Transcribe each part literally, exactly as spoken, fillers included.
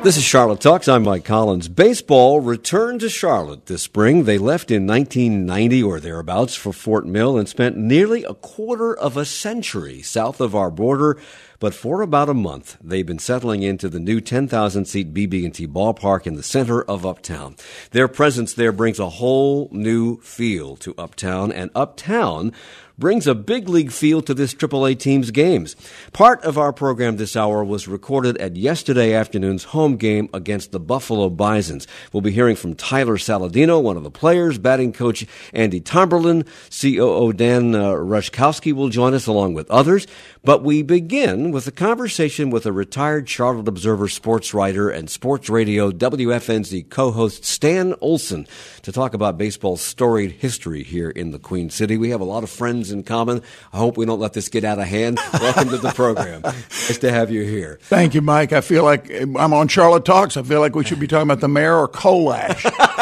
This is Charlotte Talks. I'm Mike Collins. Baseball returned to Charlotte this spring. They left in nineteen ninety or thereabouts for Fort Mill and spent nearly a quarter of a century south of our border. But for about a month, they've been settling into the new ten thousand seat B B and T ballpark in the center of Uptown. Their presence there brings a whole new feel to Uptown, and Uptown brings a big league feel to this triple A team's games. Part of our program this hour was recorded at yesterday afternoon's home game against the Buffalo Bisons. We'll be hearing from Tyler Saladino, one of the players, batting coach Andy Tomberlin, C O O Dan uh, Rushkowski will join us along with others. But we begin with a conversation with a retired Charlotte Observer sports writer and sports radio W F N Z co-host Stan Olson to talk about baseball's storied history here in the Queen City. We have a lot of friends in common. I hope we don't let this get out of hand. Welcome to the program. Nice to have you here. Thank you, Mike. I feel like I'm on Charlotte Talks. I feel like we should be talking about the mayor or Kolash.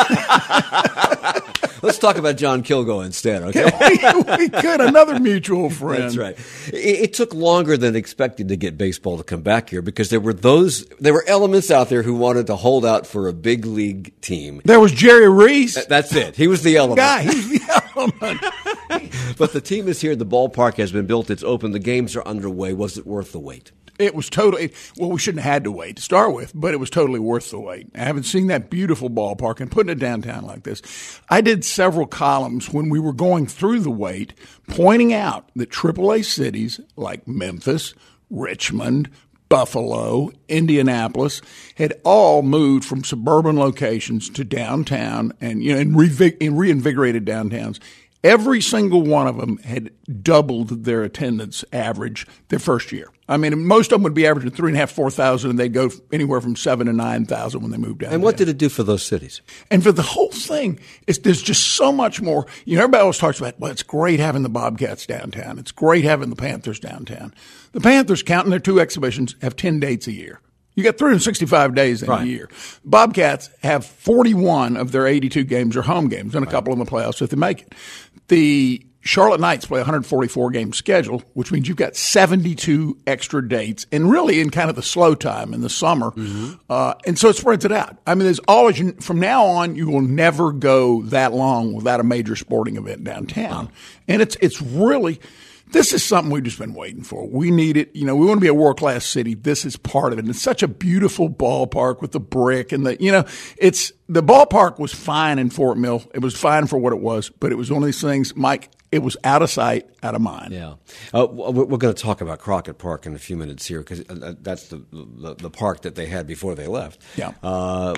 Let's talk about John Kilgo instead, okay? we, we could. Another mutual friend. That's right. It, it took longer than expected to get baseball to come back here because there were those, there were elements out there who wanted to hold out for a big league team. There was Jerry Reese. Th- That's it. He was the element. Guy, he was the element. But the team is here. The ballpark has been built. It's open. The games are underway. Was it worth the wait? It was totally, well, we shouldn't have had to wait to start with, but it was totally worth the wait. I haven't seen that beautiful ballpark and putting it downtown like this. I did several columns when we were going through the wait, pointing out that triple A cities like Memphis, Richmond, Buffalo, Indianapolis had all moved from suburban locations to downtown and, you know, and, revi- and reinvigorated downtowns. Every single one of them had doubled their attendance average their first year. I mean, most of them would be averaging three and a half, four thousand, and they'd go anywhere from seven to nine thousand when they moved down. And what did it do for those cities? And for the whole thing, it's, there's just so much more. You know, everybody always talks about, well, it's great having the Bobcats downtown. It's great having the Panthers downtown. The Panthers, counting their two exhibitions, have ten dates a year. You got three hundred sixty-five days in right. a year. Bobcats have forty-one of their eighty-two games are home games, and a right. couple in the playoffs if they make it. The Charlotte Knights play a one hundred forty-four game schedule, which means you've got seventy-two extra dates, and really in kind of the slow time in the summer. Mm-hmm. Uh, and so it spreads it out. I mean, there's always, from now on, you will never go that long without a major sporting event downtown. Oh. And it's it's really – this is something we've just been waiting for. We need it. You know, we want to be a world-class city. This is part of it. And it's such a beautiful ballpark with the brick and the, you know, it's, the ballpark was fine in Fort Mill. It was fine for what it was, but it was one of these things, Mike, it was out of sight, out of mind. Yeah. Uh, we're going to talk about Crockett Park in a few minutes here because that's the, the the park that they had before they left. Yeah. Uh,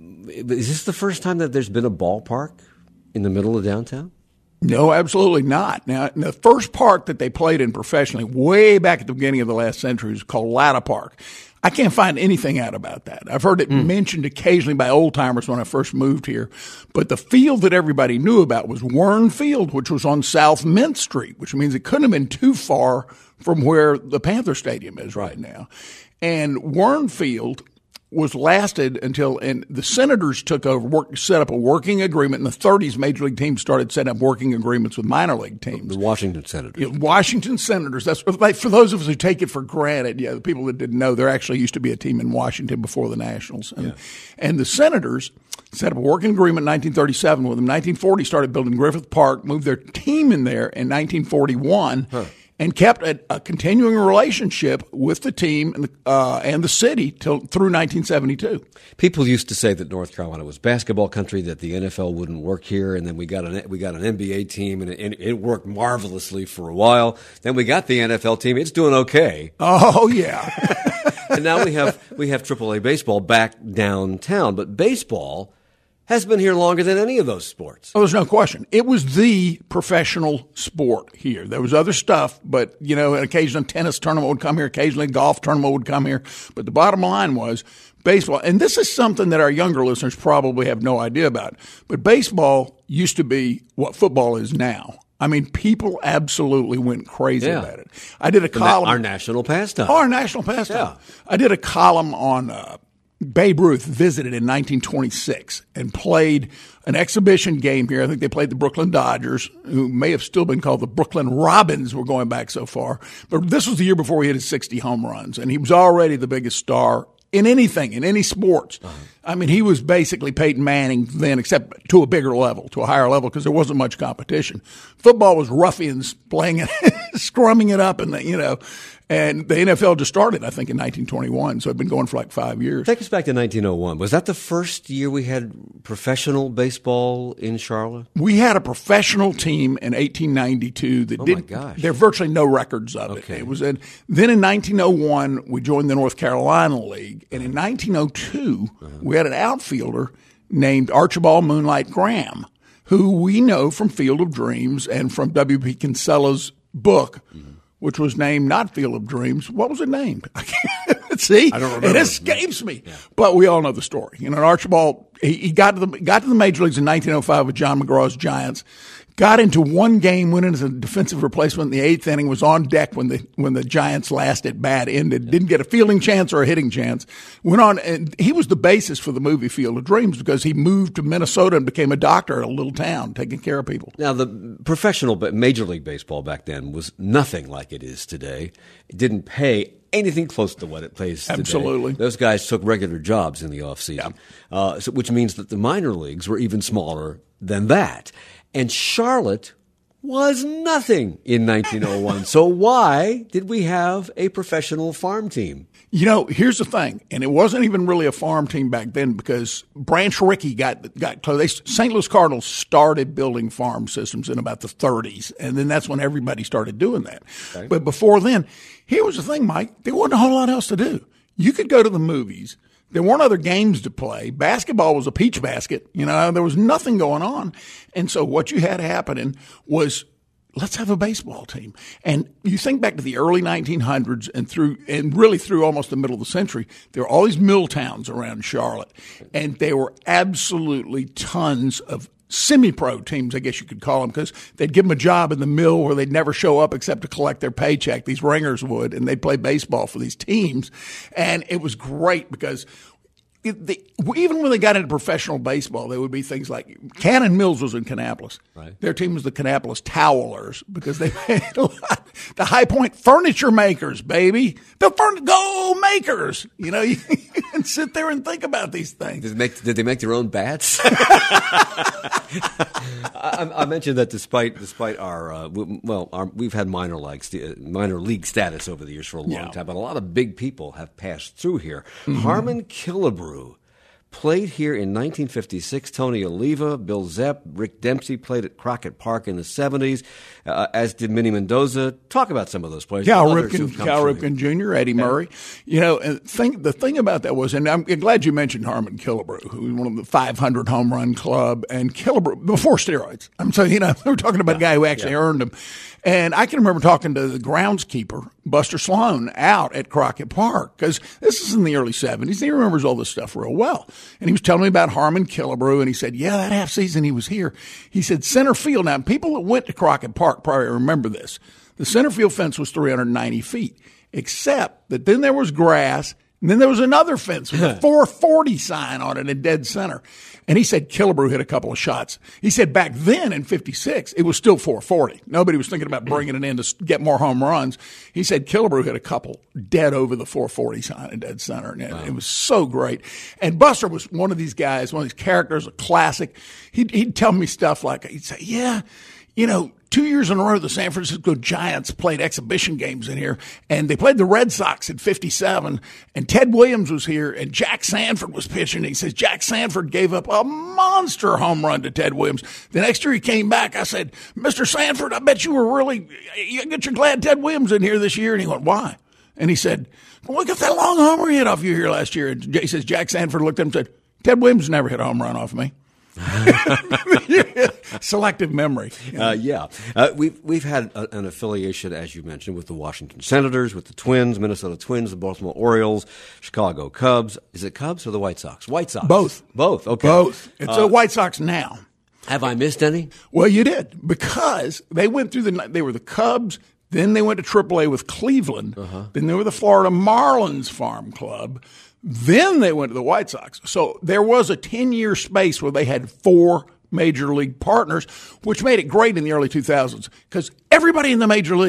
is this the first time that there's been a ballpark in the middle of downtown? No, absolutely not. Now, the first park that they played in professionally way back at the beginning of the last century was called Latta Park. I can't find anything out about that. I've heard it mm. mentioned occasionally by old-timers when I first moved here. But the field that everybody knew about was Wern Field, which was on South Mint Street, which means it couldn't have been too far from where the Panther Stadium is right now. And Wern Field was lasted until, and the Senators took over, work, set up a working agreement. In the thirties, major league teams started setting up working agreements with minor league teams. The Washington Senators. Yeah, Washington Senators. That's like, for those of us who take it for granted. Yeah, the people that didn't know, there actually used to be a team in Washington before the Nationals, and, yeah. and the Senators set up a working agreement in nineteen thirty-seven with them. nineteen forty started building Griffith Park, moved their team in there in nineteen forty-one. Huh. And kept a, a continuing relationship with the team and the, uh, and the city till through nineteen seventy-two. People used to say that North Carolina was basketball country, that the N F L wouldn't work here, and then we got an we got an N B A team, and it, it worked marvelously for a while. Then we got the N F L team; it's doing okay. Oh yeah. And now we have we have triple A baseball back downtown, but baseball has been here longer than any of those sports. Oh, there's no question. It was the professional sport here. There was other stuff, but, you know, an occasional tennis tournament would come here, occasionally a golf tournament would come here. But the bottom line was baseball. And this is something that our younger listeners probably have no idea about. But baseball used to be what football is now. I mean, people absolutely went crazy yeah. about it. I did a column. Our national pastime. Our national pastime. Yeah. I did a column on uh, Babe Ruth visited in nineteen twenty-six and played an exhibition game here. I think they played the Brooklyn Dodgers, who may have still been called the Brooklyn Robins. We're going back so far. But this was the year before he hit his sixty home runs, and he was already the biggest star in anything, in any sports. Uh-huh. I mean, he was basically Peyton Manning then, except to a bigger level, to a higher level, because there wasn't much competition. Football was ruffians playing it, scrumming it up, and the, you know, and the N F L just started, I think, in nineteen twenty-one, so it'd been going for like five years. Take us back to nineteen oh one. Was that the first year we had professional baseball in Charlotte? We had a professional team in eighteen ninety-two that oh did. My gosh. There are virtually no records of okay. it. It was in, then in nineteen oh one we joined the North Carolina League, and in nineteen oh two uh-huh. we had an outfielder named Archibald Moonlight Graham, who we know from Field of Dreams and from W P Kinsella's book. Mm-hmm. Which was named not Field of Dreams. What was it named? I can't see. I don't remember. It escapes me. Yeah. But we all know the story. You know, Archibald, he, he got to the got to the major leagues in nineteen oh five with John McGraw's Giants. Got into one game, went in as a defensive replacement in the eighth inning, was on deck when the when the Giants' last at bat ended. Yeah. Didn't get a fielding chance or a hitting chance. Went on, and he was the basis for the movie Field of Dreams because he moved to Minnesota and became a doctor at a little town taking care of people. Now, the professional Major League Baseball back then was nothing like it is today. It didn't pay anything close to what it pays today. Absolutely. Those guys took regular jobs in the offseason, yeah. uh, so, which means that the minor leagues were even smaller than that. And Charlotte was nothing in nineteen oh one. So why did we have a professional farm team? You know, here's the thing, and it wasn't even really a farm team back then because Branch Rickey got got they, Saint Louis Cardinals started building farm systems in about the thirties, and then that's when everybody started doing that. Okay. But before then, here was the thing, Mike, there wasn't a whole lot else to do. You could go to the movies. There weren't other games to play. Basketball was a peach basket. You know, there was nothing going on. And so what you had happening was, let's have a baseball team. And you think back to the early nineteen hundreds and through, and really through almost the middle of the century, there were all these mill towns around Charlotte. And there were absolutely tons of semi-pro teams, I guess you could call them, because they'd give them a job in the mill where they'd never show up except to collect their paycheck. These ringers would, and they'd play baseball for these teams. And it was great because it, they, even when they got into professional baseball, there would be things like Cannon Mills was in Kannapolis. Right. Their team was the Kannapolis Towelers because they made a lot. The High Point Furniture Makers, baby. The furn- Go Makers. You know, you can sit there and think about these things. Did they make, did they make their own bats? I, I mentioned that despite despite our uh, well, our, we've had minor league minor league status over the years for a long yeah. time, but a lot of big people have passed through here. Mm-hmm. Harmon Killebrew played here in nineteen fifty-six. Tony Oliva, Bill Zepp, Rick Dempsey played at Crockett Park in the seventies, uh, as did Minnie Mendoza. Talk about some of those players. Cal Ripken, Cal Ripken Junior, Eddie yeah. Murray. You know, and think, the thing about that was, and I'm glad you mentioned Harmon Killebrew, who was one of the five hundred home run club, and Killebrew, before steroids. I'm saying, you know, we're talking about yeah. a guy who actually yeah. earned them. And I can remember talking to the groundskeeper, Buster Sloan, out at Crockett Park, because this is in the early seventies. He remembers all this stuff real well. And he was telling me about Harmon Killebrew, and he said, yeah, that half season he was here. He said, center field. Now, people that went to Crockett Park probably remember this. The center field fence was three hundred ninety feet, except that then there was grass, and then there was another fence with a four forty sign on it in dead center. And he said Killebrew hit a couple of shots. He said back then in fifty-six, it was still four forty. Nobody was thinking about bringing it in to get more home runs. He said Killebrew hit a couple dead over the four forty sign in dead center. And wow. it was so great. And Buster was one of these guys, one of these characters, a classic. He'd, he'd tell me stuff like, he'd say, yeah, you know, two years in a row, the San Francisco Giants played exhibition games in here, and they played the Red Sox in fifty-seven, and Ted Williams was here, and Jack Sanford was pitching. He says Jack Sanford gave up a monster home run to Ted Williams. The next year he came back, I said, Mister Sanford, I bet you were really, you get your glad Ted Williams in here this year. And he went, why? And he said, well, look at that long homer he hit off you here last year. And he says Jack Sanford looked at him and said, Ted Williams never hit a home run off me. Selective memory. Uh, yeah. Uh, we've, we've had a, an affiliation, as you mentioned, with the Washington Senators, with the Twins, Minnesota Twins, the Baltimore Orioles, Chicago Cubs. Is it Cubs or the White Sox? White Sox. Both. Both. Okay. Both. It's uh, the White Sox now. Have I missed any? Well, you did, because they went through the, they were the Cubs, then they went to triple A with Cleveland, uh-huh. then they were the Florida Marlins Farm Club. Then they went to the White Sox. So there was a ten-year space where they had four major league partners, which made it great in the early two thousands because everybody in the major leagues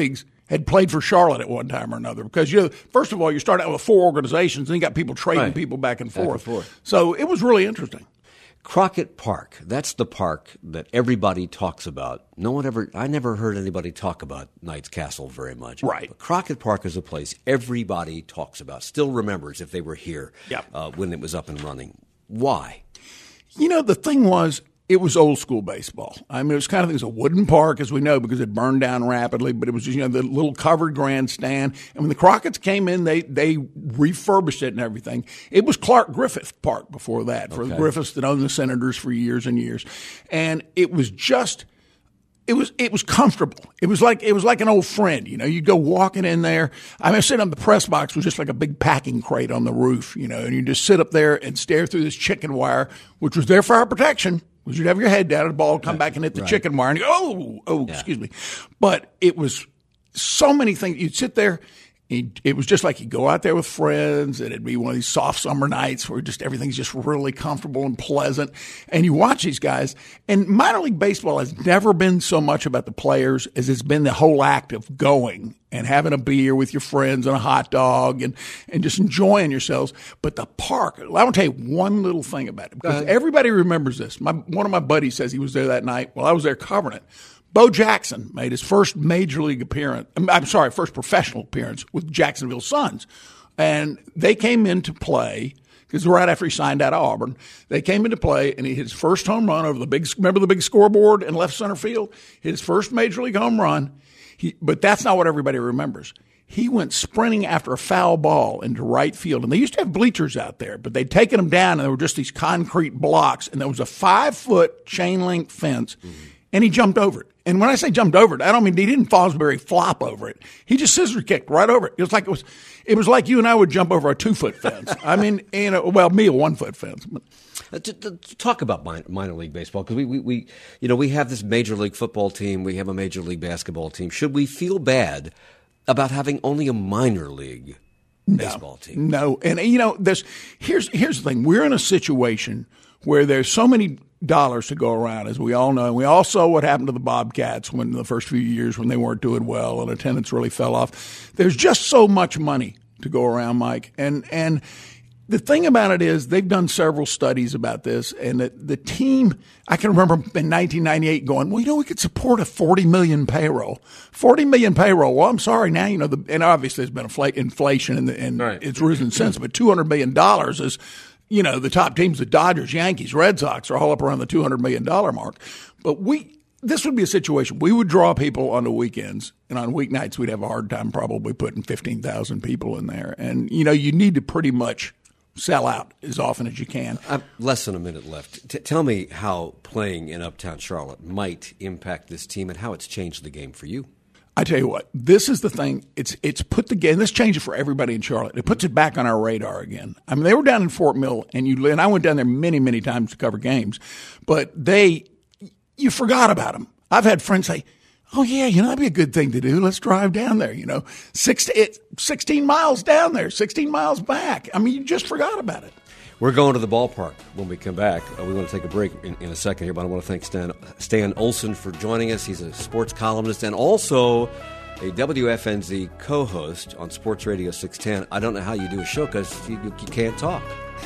had played for Charlotte at one time or another. Because, you know, first of all, you start out with four organizations, and you got people trading right. people back and, back forth. and forth. So it was really interesting. Crockett Park, that's the park that everybody talks about. No one ever, I never heard anybody talk about Knights Castle very much. Right. But Crockett Park is a place everybody talks about, still remembers if they were here yep. uh, when it was up and running. Why? You know, the thing was, it was old school baseball. I mean, it was kind of, it was a wooden park, as we know, because it burned down rapidly, but it was just, you know, the little covered grandstand. And when the Crockett's came in, they, they refurbished it and everything. It was Clark Griffith Park before that, for okay. the Griffiths that owned the Senators for years and years. And it was just, It was it was comfortable. It was like it was like an old friend, you know. You go walking in there. I mean, sitting on the press box was just like a big packing crate on the roof, you know. And you just sit up there and stare through this chicken wire, which was there for our protection. Because you'd have your head down, and the ball would come back and hit the right. chicken wire, and you go, oh, oh, yeah. excuse me. But it was so many things. You'd sit there. It was just like you go out there with friends, and it'd be one of these soft summer nights where just everything's just really comfortable and pleasant. And you watch these guys. And minor league baseball has never been so much about the players as it's been the whole act of going and having a beer with your friends and a hot dog and, and just enjoying yourselves. But the park, I want to tell you one little thing about it, because everybody remembers this. My, one of my buddies says he was there that night. Well, I was there covering it. Bo Jackson made his first major league appearance, I'm sorry, first professional appearance with Jacksonville Suns. And they came into play, because right after he signed out of Auburn, they came into play and he hit his first home run over the big, remember the big scoreboard in left center field? Hit his first major league home run. He, but that's not what everybody remembers. He went sprinting after a foul ball into right field. And they used to have bleachers out there, but they'd taken them down and there were just these concrete blocks. And there was a five-foot chain-link fence, mm-hmm. and he jumped over it. And when I say jumped over it, I don't mean he didn't Fosbury flop over it. He just scissor kicked right over it. It was like it was, it was like you and I would jump over a two-foot fence. I mean, you know, well, me a one-foot fence. Uh, to, to talk about minor, minor league baseball, because we, we, we, you know, we have this major league football team, we have a major league basketball team. Should we feel bad about having only a minor league baseball no, team? No, and you know, there's here's here's the thing: we're in a situation where there's so many dollars to go around, as we all know. And we all saw what happened to the Bobcats when the first few years when they weren't doing well and attendance really fell off. There's just so much money to go around, Mike. And and the thing about it is they've done several studies about this, and the, the team, I can remember in nineteen ninety-eight going, well, you know, we could support a forty million payroll. forty million payroll. Well, I'm sorry now, you know, the, and obviously there's been infl- inflation and, the, and right. it's risen since, but two hundred million dollars is, you know, the top teams, the Dodgers, Yankees, Red Sox, are all up around the two hundred million dollars mark. But we, this would be a situation. We would draw people on the weekends, and on weeknights we'd have a hard time probably putting fifteen thousand people in there. And, you know, you need to pretty much sell out as often as you can. I've less than a minute left. T- tell me how playing in Uptown Charlotte might impact this team and how it's changed the game for you. I tell you what, this is the thing. It's it's put the game. This changes for everybody in Charlotte. It puts it back on our radar again. I mean, they were down in Fort Mill, and you and I went down there many, many times to cover games, but they you forgot about them. I've had friends say, "Oh yeah, you know that'd be a good thing to do. Let's drive down there." You know, six it's sixteen miles down there, sixteen miles back. I mean, you just forgot about it. We're going to the ballpark when we come back. Uh, we want to take a break in, in a second here, but I want to thank Stan, Stan Olson for joining us. He's a sports columnist and also a W F N Z co-host on Sports Radio six ten. I don't know how you do a show because you, you, you can't talk.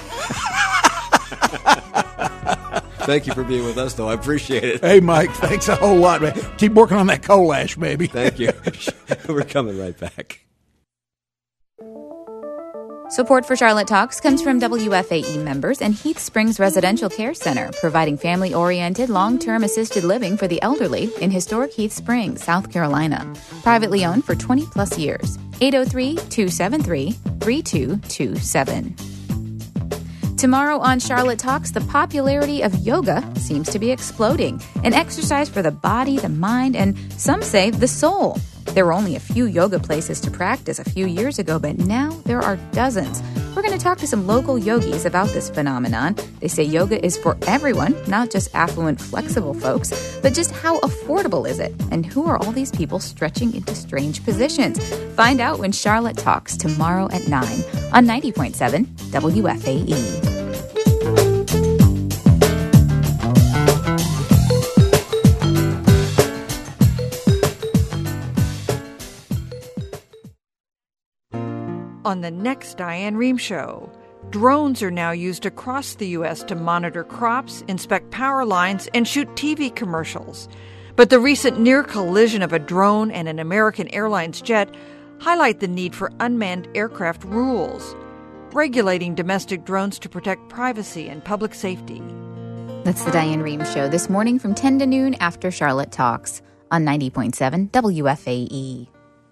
Thank you for being with us, though. I appreciate it. Hey, Mike, thanks a whole lot, man. Keep working on that colash, baby. Thank you. We're coming right back. Support for Charlotte Talks comes from W F A E members and Heath Springs Residential Care Center, providing family-oriented, long-term assisted living for the elderly in historic Heath Springs, South Carolina. Privately owned for twenty plus years. eight oh three, two seven three, three two two seven. Tomorrow on Charlotte Talks, the popularity of yoga seems to be exploding. An exercise for the body, the mind, and some say the soul. There were only a few yoga places to practice a few years ago, but now there are dozens. We're going to talk to some local yogis about this phenomenon. They say yoga is for everyone, not just affluent, flexible folks, but just how affordable is it? And who are all these people stretching into strange positions? Find out when Charlotte Talks tomorrow at nine on ninety point seven W F A E. On the next Diane Rehm Show, drones are now used across the U S to monitor crops, inspect power lines, and shoot T V commercials. But the recent near collision of a drone and an American Airlines jet highlight the need for unmanned aircraft rules, regulating domestic drones to protect privacy and public safety. That's the Diane Rehm Show this morning from ten to noon after Charlotte Talks on ninety point seven W F A E.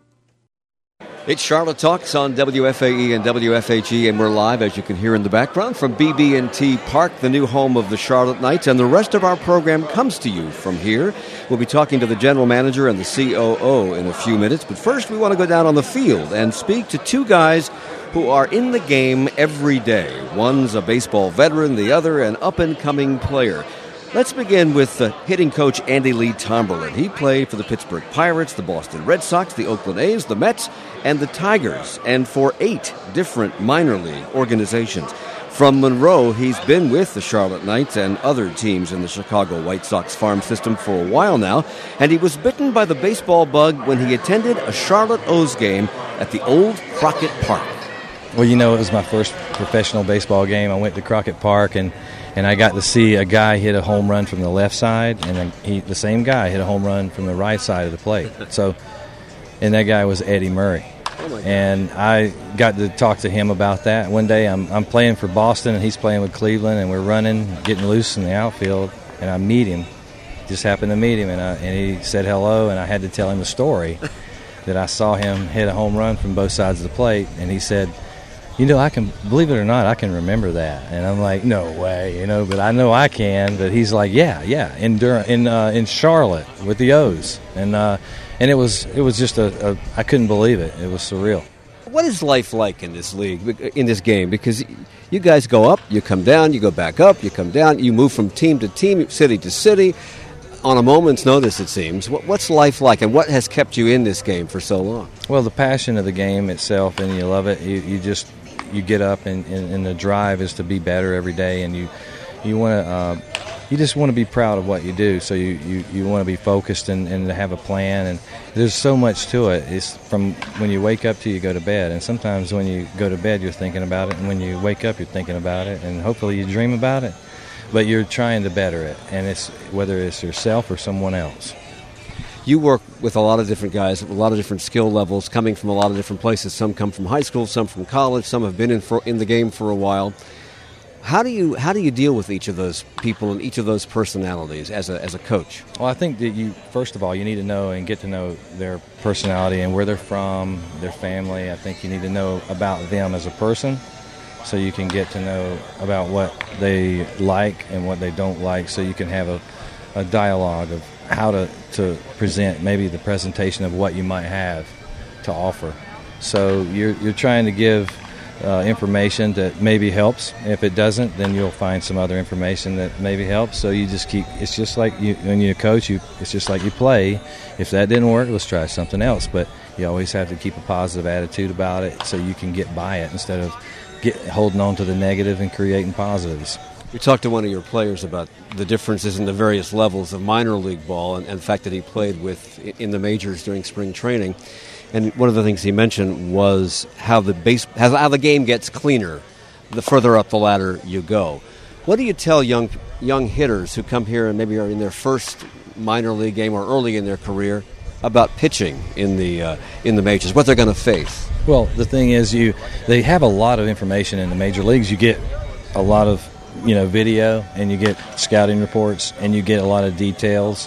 It's Charlotte Talks on W F A E and W F H E, and we're live, as you can hear in the background, from B B and T Park, the new home of the Charlotte Knights, and the rest of our program comes to you from here. We'll be talking to the general manager and the C O O in a few minutes, but first we want to go down on the field and speak to two guys who are in the game every day. One's a baseball veteran, the other an up-and-coming player. Let's begin with uh, hitting coach Andy Lee Tomberlin. He played for the Pittsburgh Pirates, the Boston Red Sox, the Oakland A's, the Mets, and the Tigers, and for eight different minor league organizations. From Monroe, he's been with the Charlotte Knights and other teams in the Chicago White Sox farm system for a while now, and he was bitten by the baseball bug when he attended a Charlotte O's game at the old Crockett Park. Well, you know, it was my first professional baseball game. I went to Crockett Park, and And I got to see a guy hit a home run from the left side, and he, the same guy hit a home run from the right side of the plate. So, and that guy was Eddie Murray. Oh and I got to talk to him about that. One day I'm I'm playing for Boston, and he's playing with Cleveland, and we're running, getting loose in the outfield, and I meet him. Just happened to meet him, and, I, and he said hello, and I had to tell him a story that I saw him hit a home run from both sides of the plate, and he said, you know, I can, believe it or not, I can remember that. And I'm like, no way, you know, but I know I can. But he's like, yeah, yeah, in Dur- in uh, in Charlotte with the O's. And uh, and it was it was just a, a, I couldn't believe it. It was surreal. What is life like in this league, in this game? Because you guys go up, you come down, you go back up, you come down, you move from team to team, city to city, on a moment's notice, it seems. What's life like, and what has kept you in this game for so long? Well, the passion of the game itself, and you love it. You, you just... You get up, and, and, and the drive is to be better every day, and you you want to uh, you just want to be proud of what you do. So you, you, you want to be focused and, and to have a plan. And there's so much to it. It's from when you wake up till you go to bed. And sometimes when you go to bed, you're thinking about it, and when you wake up, you're thinking about it, and hopefully you dream about it. But you're trying to better it, and it's whether it's yourself or someone else. You work with a lot of different guys, a lot of different skill levels, coming from a lot of different places. Some come from high school, some from college, some have been in for, in the game for a while. How do you how do you deal with each of those people and each of those personalities as a as a coach? Well, I think that you first of all you need to know and get to know their personality and where they're from, their family. I think you need to know about them as a person, so you can get to know about what they like and what they don't like, so you can have a, a dialogue of how to, to present maybe the presentation of what you might have to offer. So you're you're trying to give uh, information that maybe helps. If it doesn't, then you'll find some other information that maybe helps. So you just keep, it's just like you, when you're a coach, you, it's just like you play. If that didn't work, let's try something else. But you always have to keep a positive attitude about it so you can get by it instead of get holding on to the negative and creating positives. We talked to one of your players about the differences in the various levels of minor league ball and, and the fact that he played with in the majors during spring training. And one of the things he mentioned was how the base, how the game gets cleaner the further up the ladder you go. What do you tell young young hitters who come here and maybe are in their first minor league game or early in their career about pitching in the uh, in the majors, what they're going to face? Well, the thing is, you they have a lot of information in the major leagues. You get a lot of you know, video, and you get scouting reports, and you get a lot of details,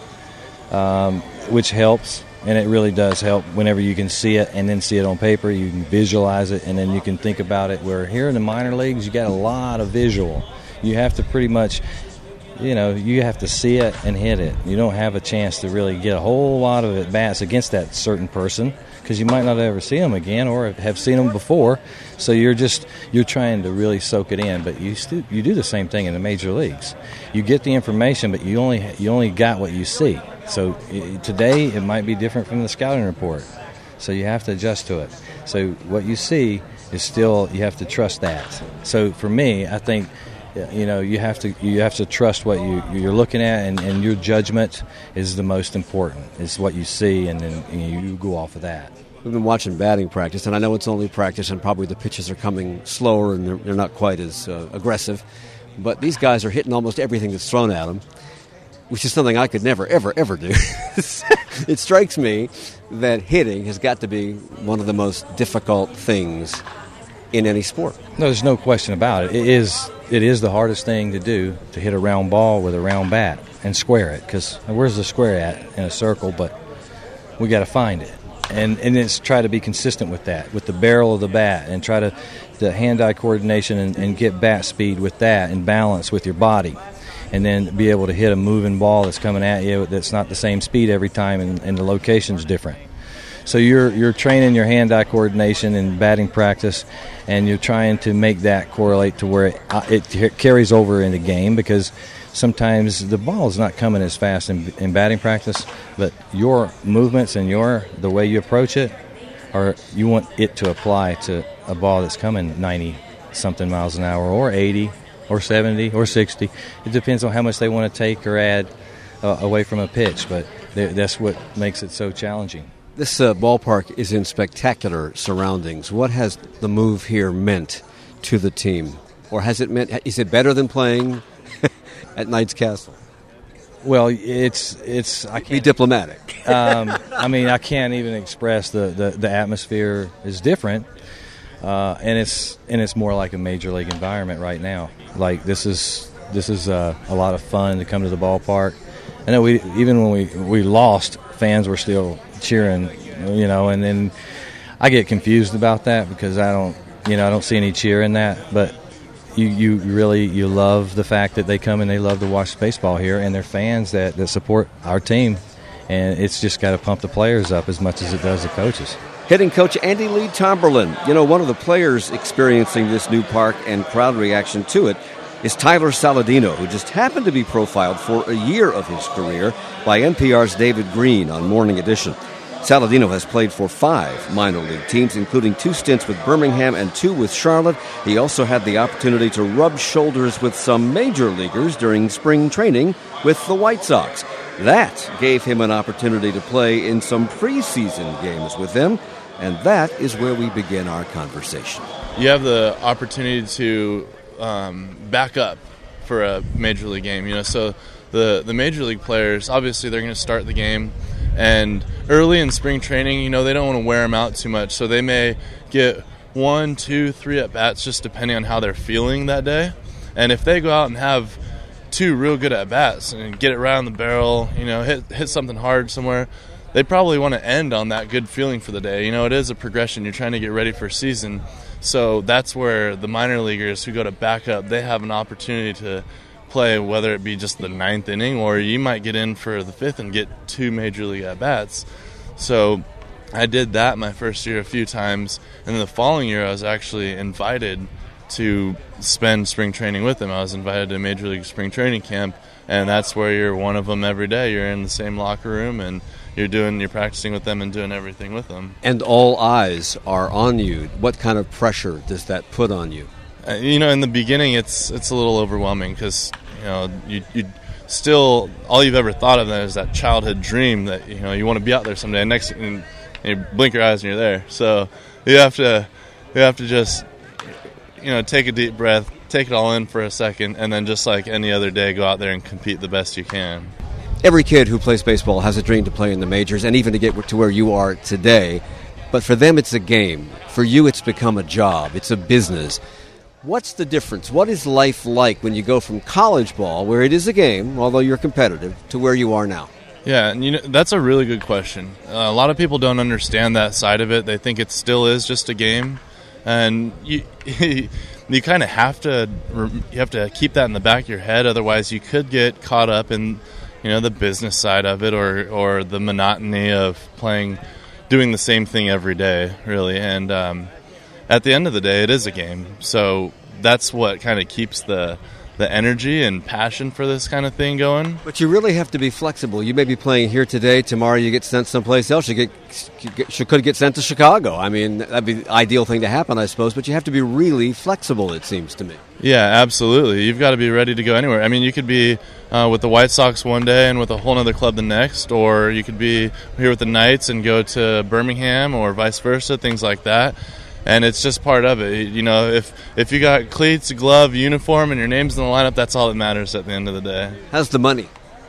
um, which helps, and it really does help whenever you can see it and then see it on paper. You can visualize it, and then you can think about it. Where here in the minor leagues, you got a lot of visual. You have to pretty much, you know, you have to see it and hit it. You don't have a chance to really get a whole lot of at-bats against that certain person, because you might not ever see them again or have seen them before. So you're just you're trying to really soak it in. But you stu- you do the same thing in the major leagues. You get the information, but you only you only got what you see. So I- today it might be different from the scouting report. So you have to adjust to it. So what you see is still, you have to trust that. So for me, I think, you know, you have to you have to trust what you you're looking at, and, and your judgment is the most important. It's what you see, and then you, know, you go off of that. We've been watching batting practice, and I know it's only practice, and probably the pitches are coming slower and they're, they're not quite as uh, aggressive. But these guys are hitting almost everything that's thrown at them, which is something I could never, ever, ever do. It strikes me that hitting has got to be one of the most difficult things in any sport. No, there's no question about it. It is it is the hardest thing to do, to hit a round ball with a round bat and square it, because where's the square at in a circle? But we got to find it. And and it's try to be consistent with that, with the barrel of the bat, and try to the hand-eye coordination and, and get bat speed with that and balance with your body. And then be able to hit a moving ball that's coming at you that's not the same speed every time, and, and the location's different. So you're you're training your hand-eye coordination in batting practice, and you're trying to make that correlate to where it, it carries over in the game, because sometimes the ball is not coming as fast in, in batting practice, but your movements and your the way you approach it, or you want it to apply to a ball that's coming ninety-something miles an hour, or eighty, or seventy, or sixty. It depends on how much they want to take or add uh, away from a pitch, but that's what makes it so challenging. This uh, ballpark is in spectacular surroundings. What has the move here meant to the team? Or has it meant, is it better than playing at Knights Castle? Well, it's, it's I can't be diplomatic. um, I mean, I can't even express the, the, the atmosphere is different. Uh, and it's and it's more like a major league environment right now. Like this is this is uh, a lot of fun to come to the ballpark. I know we even when we, we lost, fans were still cheering, you know. And then I get confused about that, because I don't you know I don't see any cheer in that. But you, you really you love the fact that they come and they love to watch baseball here, and they're fans that, that support our team, and it's just got to pump the players up as much as it does the coaches. Hitting coach Andy Lee Tomberlin. You know, one of the players experiencing this new park and crowd reaction to it is Tyler Saladino, who just happened to be profiled for a year of his career by N P R's David Green on Morning Edition. Saladino has played for five minor league teams, including two stints with Birmingham and two with Charlotte. He also had the opportunity to rub shoulders with some major leaguers during spring training with the White Sox. That gave him an opportunity to play in some preseason games with them, and that is where we begin our conversation. You have the opportunity to um, back up for a major league game. You know, so the the major league players, obviously, they're going to start the game, and early in spring training, you know, they don't want to wear them out too much, so they may get one, two, three at bats, just depending on how they're feeling that day. And if they go out and have two real good at bats and get it right on the barrel, you know, hit hit something hard somewhere, they probably want to end on that good feeling for the day. You know, it is a progression. You're trying to get ready for a season. So that's where the minor leaguers who go to back up, they have an opportunity to play, whether it be just the ninth inning, or you might get in for the fifth and get two major league at-bats. So I did that my first year a few times, and then the following year I was actually invited to spend spring training with them. I was invited to a major league spring training camp, and that's where you're one of them every day. You're in the same locker room, and you're doing, you're practicing with them and doing everything with them. And all eyes are on you. What kind of pressure does that put on you? Uh, you know, in the beginning, it's it's a little overwhelming, because you know you you still all you've ever thought of that is that childhood dream that you know you want to be out there someday. And next, and you blink your eyes and you're there. So you have to you have to just you know take a deep breath, take it all in for a second, and then just like any other day, go out there and compete the best you can. Every kid who plays baseball has a dream to play in the majors, and even to get to where you are today. But for them, it's a game. For you, it's become a job. It's a business. What's the difference? What is life like when you go from college ball, where it is a game, although you're competitive, to where you are now? Yeah, and you know that's a really good question. Uh, a lot of people don't understand that side of it. They think it still is just a game, and you you kind of have to you have to keep that in the back of your head. Otherwise, you could get caught up in you know the business side of it, or or the monotony of playing, doing the same thing every day, really. And um, at the end of the day, it is a game. So that's what kind of keeps the the energy and passion for this kind of thing going. But you really have to be flexible. You may be playing here today, tomorrow you get sent someplace else. You get you get, you could get sent to Chicago. I mean, that'd be the ideal thing to happen, I suppose. But you have to be really flexible, it seems to me. Yeah, absolutely. You've got to be ready to go anywhere. I mean, you could be uh, with the White Sox one day and with a whole other club the next, or you could be here with the Knights and go to Birmingham or vice versa, things like that. And it's just part of it. You know, if if you got cleats, glove, uniform, and your name's in the lineup, that's all that matters at the end of the day. How's the money?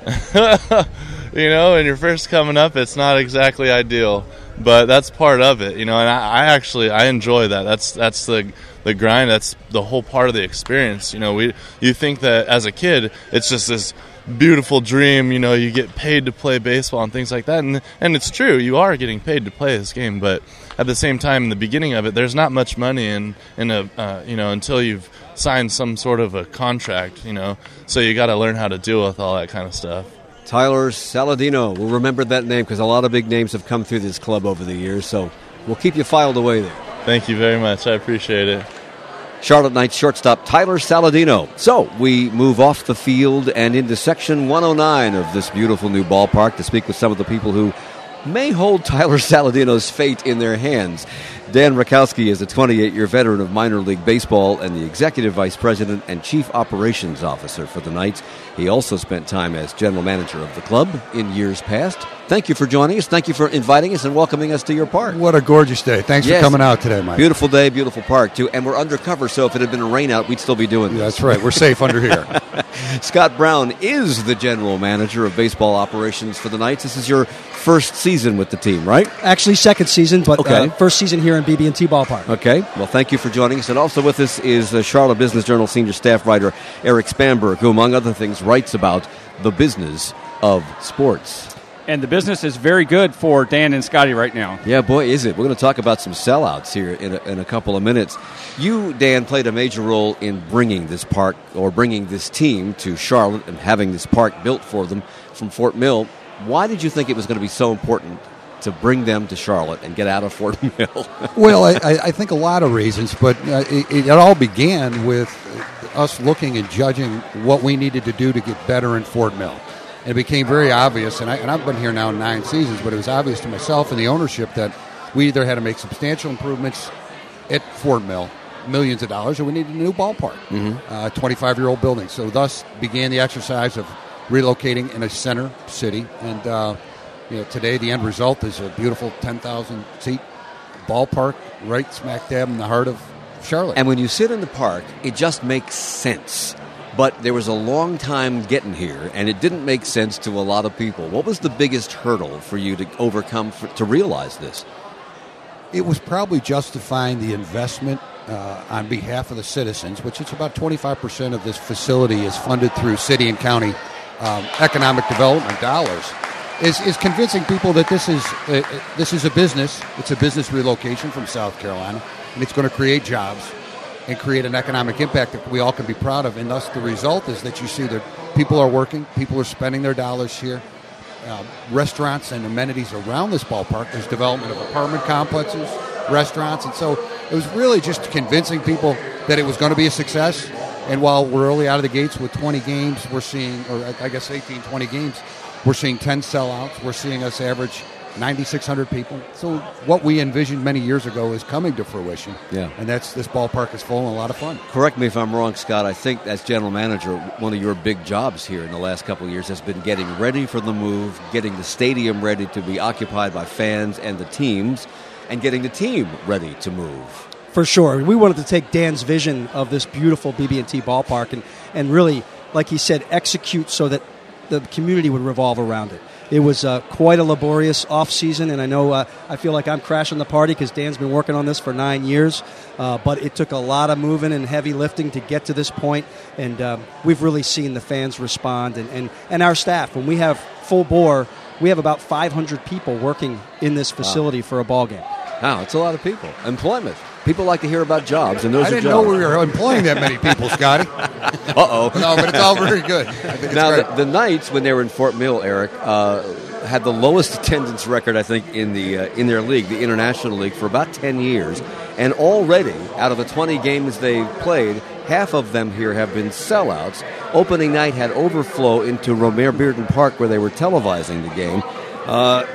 You know, when you're first coming up, it's not exactly ideal, but that's part of it. You know, and I, I actually I enjoy that. That's that's the the grind. That's the whole part of the experience. You know, we you think that as a kid, it's just this beautiful dream. You know, you get paid to play baseball and things like that, and and it's true. You are getting paid to play this game, but at the same time, in the beginning of it, there's not much money in in a uh, you know until you've signed some sort of a contract. You know, so you got to learn how to deal with all that kind of stuff. Tyler Saladino. We'll remember that name because a lot of big names have come through this club over the years. So we'll keep you filed away there. Thank you very much. I appreciate it. Charlotte Knights shortstop Tyler Saladino. So we move off the field and into Section one oh nine of this beautiful new ballpark to speak with some of the people who may hold Tyler Saladino's fate in their hands. Dan Rakowski is a twenty-eight-year veteran of minor league baseball and the executive vice president and chief operations officer for the Knights. He also spent time as general manager of the club in years past. Thank you for joining us. Thank you for inviting us and welcoming us to your park. What a gorgeous day. Thanks yes. for coming out today, Mike. Beautiful day, beautiful park, too. And we're undercover, so if it had been a rain out, we'd still be doing this. That's right. We're safe under here. Scott Brown is the general manager of baseball operations for the Knights. This is your first season with the team, right? Actually, second season, but okay. uh, first season here in B B and T Ballpark. Okay. Well, thank you for joining us. And also with us is the Charlotte Business Journal senior staff writer Eric Spanberg, who, among other things, writes about the business of sports. And the business is very good for Dan and Scotty right now. Yeah, boy, is it. We're going to talk about some sellouts here in a, in a couple of minutes. You, Dan, played a major role in bringing this park or bringing this team to Charlotte and having this park built for them from Fort Mill. Why did you think it was going to be so important to bring them to Charlotte and get out of Fort Mill? Well, I, I think a lot of reasons, but uh, it, it all began with us looking and judging what we needed to do to get better in Fort Mill. And it became very obvious, and, I, and I've been here now nine seasons, but it was obvious to myself and the ownership that we either had to make substantial improvements at Fort Mill, millions of dollars, or we needed a new ballpark, mm-hmm. uh, twenty-five-year-old building. So thus began the exercise of relocating in a center city. And uh, you know, today the end result is a beautiful ten thousand seat ballpark right smack dab in the heart of Charlotte. And when you sit in the park, it just makes sense. But there was a long time getting here, and it didn't make sense to a lot of people. What was the biggest hurdle for you to overcome for, to realize this? It was probably justifying the investment uh, on behalf of the citizens, which is about twenty-five percent of this facility is funded through city and county um, economic development dollars, is, is convincing people that this is, uh, this is a business. It's a business relocation from South Carolina, and it's going to create jobs and create an economic impact that we all can be proud of. And thus the result is that you see that people are working, people are spending their dollars here. Uh, restaurants and amenities around this ballpark. There's development of apartment complexes, restaurants. And so it was really just convincing people that it was going to be a success. And while we're early out of the gates with twenty games, we're seeing, or I guess eighteen, twenty games, we're seeing ten sellouts. We're seeing us average ninety-six hundred people. So what we envisioned many years ago is coming to fruition. Yeah. And that's this ballpark is full and a lot of fun. Correct me if I'm wrong, Scott. I think as general manager, one of your big jobs here in the last couple of years has been getting ready for the move, getting the stadium ready to be occupied by fans and the teams, and getting the team ready to move. For sure. We wanted to take Dan's vision of this beautiful B B and T ballpark and, and really, like he said, execute so that the community would revolve around it. It was uh, quite a laborious off-season, and I know uh, I feel like I'm crashing the party because Dan's been working on this for nine years, uh, but it took a lot of moving and heavy lifting to get to this point, and um, we've really seen the fans respond, and, and, and our staff. When we have full bore, we have about five hundred people working in this facility wow. for a ball game. Wow, it's a lot of people. Employment. People like to hear about jobs, and those I are didn't jobs. know we were employing that many people, Scotty. Uh-oh. No, but it's all very good. I think it's now, great. The, the Knights, when they were in Fort Mill, Eric, uh, had the lowest attendance record, I think, in the uh, in their league, the International League, for about ten years. And already, out of the twenty games they've played, half of them here have been sellouts. Opening night had overflow into Romare Bearden Park, where they were televising the game. Uh,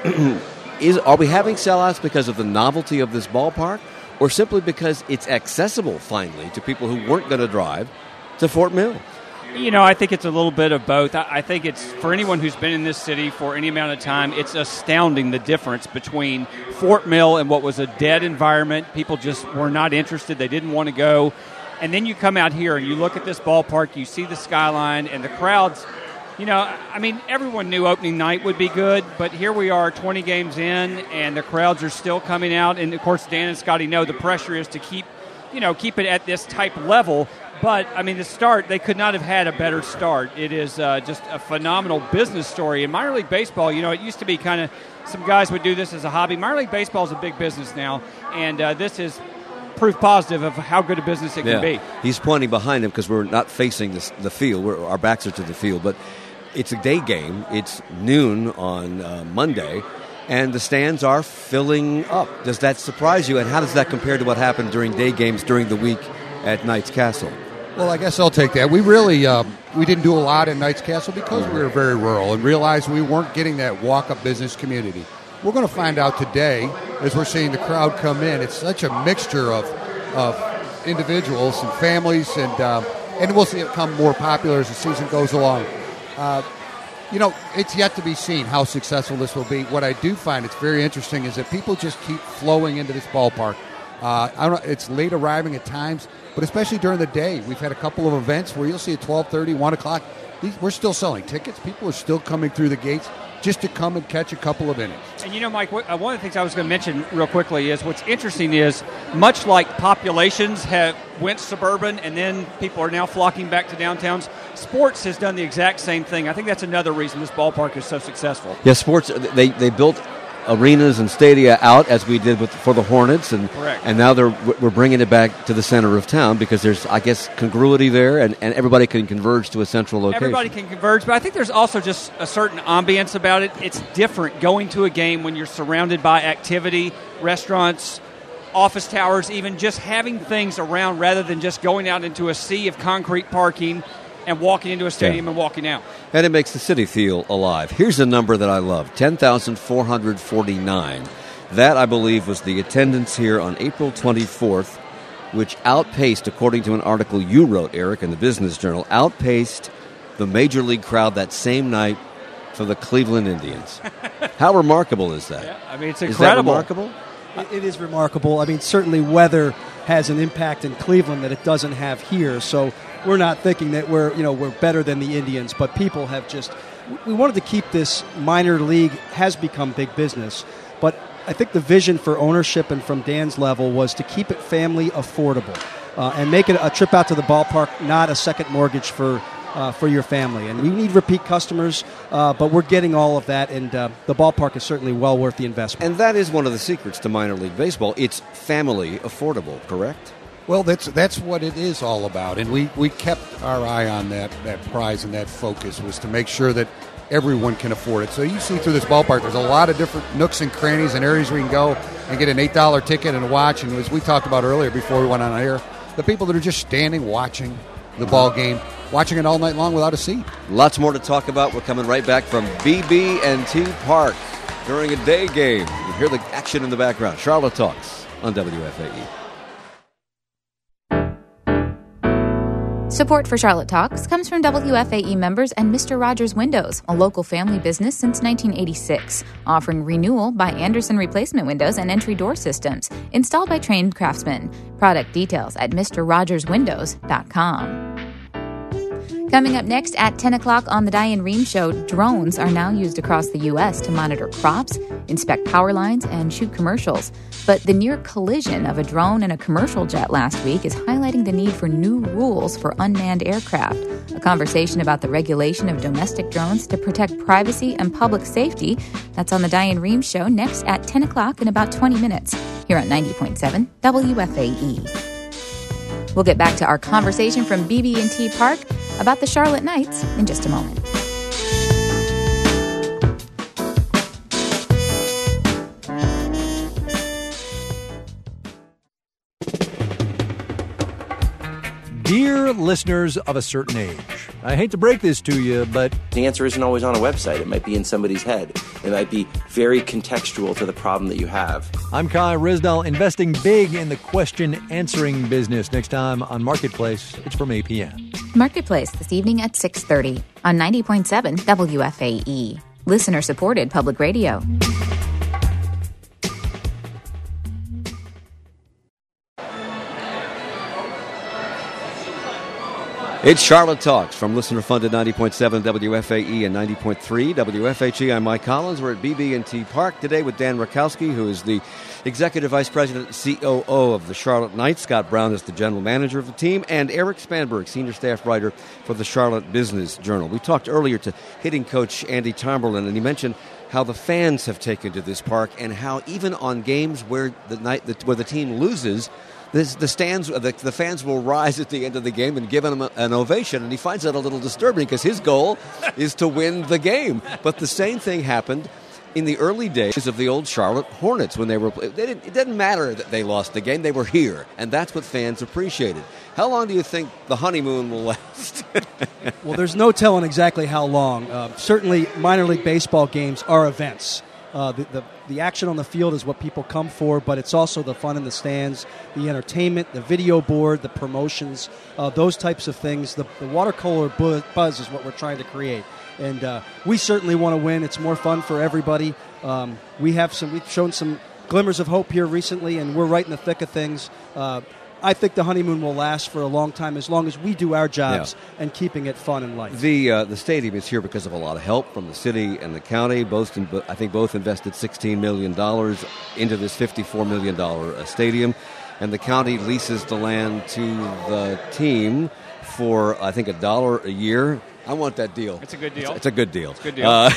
is are we having sellouts because of the novelty of this ballpark, or simply because it's accessible, finally, to people who weren't going to drive to Fort Mill? You know, I think it's a little bit of both. I I think it's, for anyone who's been in this city for any amount of time, it's astounding the difference between Fort Mill and what was a dead environment. People just were not interested. They didn't want to go. And then you come out here and you look at this ballpark, you see the skyline, and the crowds. You know, I mean, everyone knew opening night would be good, but here we are twenty games in, and the crowds are still coming out. And, of course, Dan and Scotty know the pressure is to keep, you know, keep it at this type level. But, I mean, the start, they could not have had a better start. It is uh, just a phenomenal business story. In minor league baseball, you know, it used to be kind of some guys would do this as a hobby. Minor league baseball is a big business now, and uh, this is proof positive of how good a business it yeah. can be. He's pointing behind him because we're not facing this, the field. We're, our backs are to the field. But it's a day game. It's noon on uh, Monday, and the stands are filling up. Does that surprise you, and how does that compare to what happened during day games during the week at Knights Castle? Well, I guess I'll take that. We really uh, we didn't do a lot in Knights Castle because we were very rural and realized we weren't getting that walk-up business community. We're going to find out today as we're seeing the crowd come in. It's such a mixture of of individuals and families, and uh, and we'll see it become more popular as the season goes along. Uh, you know, it's yet to be seen how successful this will be. What I do find it's very interesting is that people just keep flowing into this ballpark. Uh, I don't know, it's late arriving at times, but especially during the day. We've had a couple of events where you'll see at twelve thirty, one o'clock. These, we're still selling tickets. People are still coming through the gates just to come and catch a couple of innings. And, you know, Mike, what, uh, one of the things I was going to mention real quickly is what's interesting is much like populations have went suburban and then people are now flocking back to downtowns, sports has done the exact same thing. I think that's another reason this ballpark is so successful. Yeah, sports, they, they built arenas and stadia out as we did with for the Hornets, and Correct. and now they're we're bringing it back to the center of town because there's, I guess, congruity there, and, and everybody can converge to a central location. Everybody can converge, but I think there's also just a certain ambience about it. It's different going to a game when you're surrounded by activity, restaurants, office towers, even just having things around rather than just going out into a sea of concrete parking and walking into a stadium yeah. and walking out. And it makes the city feel alive. Here's a number that I love, ten thousand four hundred forty-nine. That, I believe, was the attendance here on April twenty-fourth, which outpaced, according to an article you wrote, Eric, in the Business Journal, outpaced the Major League crowd that same night for the Cleveland Indians. How remarkable is that? Yeah, I mean, it's incredible. incredible. Is that remarkable? It, it is remarkable. I mean, certainly weather has an impact in Cleveland that it doesn't have here, so we're not thinking that we're, you know, we're better than the Indians, but people have just, we wanted to keep this minor league, has become big business, but I think the vision for ownership and from Dan's level was to keep it family affordable uh, and make it a trip out to the ballpark, not a second mortgage for uh, for your family. And we need repeat customers, uh, but we're getting all of that, and uh, the ballpark is certainly well worth the investment. And that is one of the secrets to minor league baseball. It's family affordable, correct? Well, that's that's what it is all about, and we, we kept our eye on that, that prize and that focus was to make sure that everyone can afford it. So you see through this ballpark, there's a lot of different nooks and crannies and areas we can go and get an eight dollar ticket and watch. And as we talked about earlier before we went on air, the people that are just standing watching the ball game, watching it all night long without a seat. Lots more to talk about. We're coming right back from B B and T Park during a day game. You hear the action in the background. Charlotte Talks on W F A E. Support for Charlotte Talks comes from W F A E members and Mister Rogers Windows, a local family business since nineteen eighty-six, offering renewal by Anderson replacement windows and entry door systems, installed by trained craftsmen. Product details at Mister Rogers Windows dot com. Coming up next at ten o'clock on the Diane Rehm Show, drones are now used across the U S to monitor crops, inspect power lines, and shoot commercials. But the near collision of a drone and a commercial jet last week is highlighting the need for new rules for unmanned aircraft. A conversation about the regulation of domestic drones to protect privacy and public safety. That's on the Diane Rehm Show next at ten o'clock in about twenty minutes here on ninety point seven W F A E. We'll get back to our conversation from B B and T Park about the Charlotte Knights in just a moment. Dear listeners of a certain age, I hate to break this to you, but the answer isn't always on a website. It might be in somebody's head. It might be very contextual to the problem that you have. I'm Kai Risdall, investing big in the question-answering business. Next time on Marketplace, it's from A P N. Marketplace this evening at six thirty on ninety point seven W F A E. Listener-supported public radio. It's Charlotte Talks from listener-funded ninety point seven W F A E and ninety point three W F H E. I'm Mike Collins. We're at B B and T Park today with Dan Rakowski, who is the Executive Vice President and C O O of the Charlotte Knights. Scott Brown is the General Manager of the team. And Eric Spanberg, Senior Staff Writer for the Charlotte Business Journal. We talked earlier to hitting coach Andy Tomberlin, and he mentioned how the fans have taken to this park and how even on games where the night where the team loses, This, the stands, the, the fans will rise at the end of the game and give him a, an ovation, and he finds that a little disturbing because his goal is to win the game. But the same thing happened in the early days of the old Charlotte Hornets when they were. They didn't, it didn't matter that they lost the game; they were here, and that's what fans appreciated. How long do you think the honeymoon will last? Well, there's no telling exactly how long. Uh, certainly, minor league baseball games are events. Uh, the, the the action on the field is what people come for, but it's also the fun in the stands, the entertainment, the video board, the promotions, uh, those types of things. The, the watercolor bu- buzz is what we're trying to create, and uh, we certainly want to win. It's more fun for everybody. Um, we have some. We've shown some glimmers of hope here recently, and we're right in the thick of things. Uh, I think the honeymoon will last for a long time as long as we do our jobs yeah. and keeping it fun and light. The uh, the stadium is here because of a lot of help from the city and the county. Both, I think both invested sixteen million dollars into this fifty-four million dollars stadium, and the county leases the land to the team for, I think, a dollar a year. I want that deal. It's a good deal. It's, it's a good deal. It's a good deal. Uh,